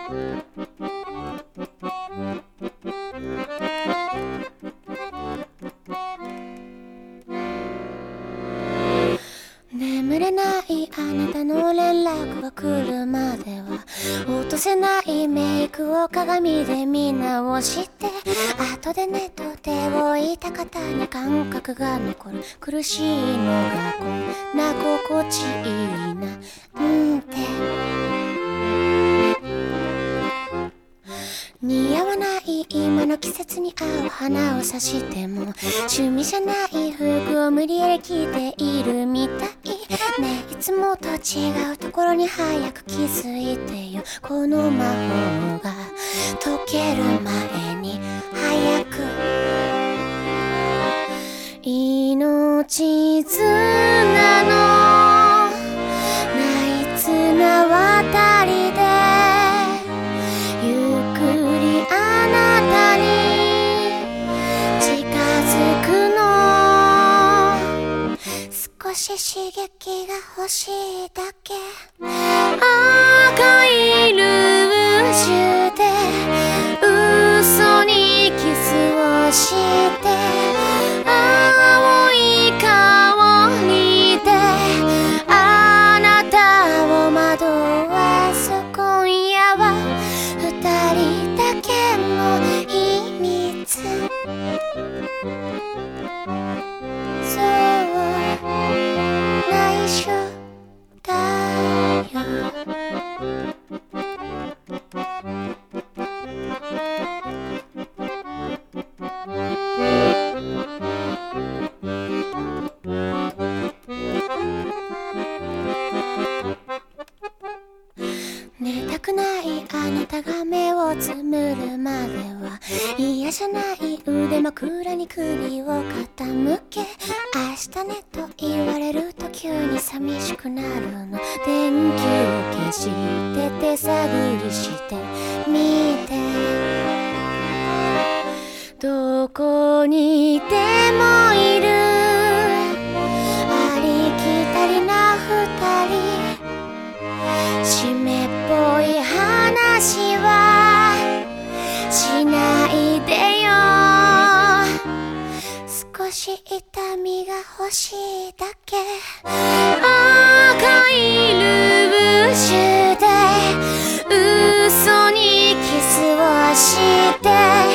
眠れないあなたの連絡が来るまでは落とせないメイクを鏡で見直して後でねと手を置いた方に感覚が残る苦しいのがこんな心地いいなって似合わない今の季節に合う花をさしても趣味じゃない服を無理やり着ているみたいねいつもと違うところに早く気づいてよこの魔法が解ける前に早く命綱のない綱渡りでゆっくりあなたに近づくの少し刺激が欲しいだけ赤いルージュで嘘にキスをして青い香りであなたを惑わす今夜は二人だけの秘密そう内緒だよ寝たくないあなたが目をつむるまでは嫌じゃない腕枕に首を傾け明日ねと言われると急に寂しくなるの電気を消して手探りしてみてどこにいてもいるありきたりな二人湿っぽい話はしないでよ少し痛みが欲しいだけ赤いルージュで嘘にキスをして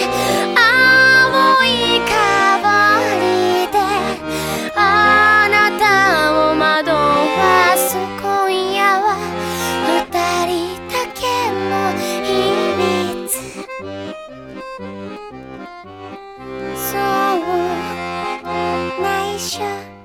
青い香りであなたを惑わす今夜は二人だけの秘密そう内緒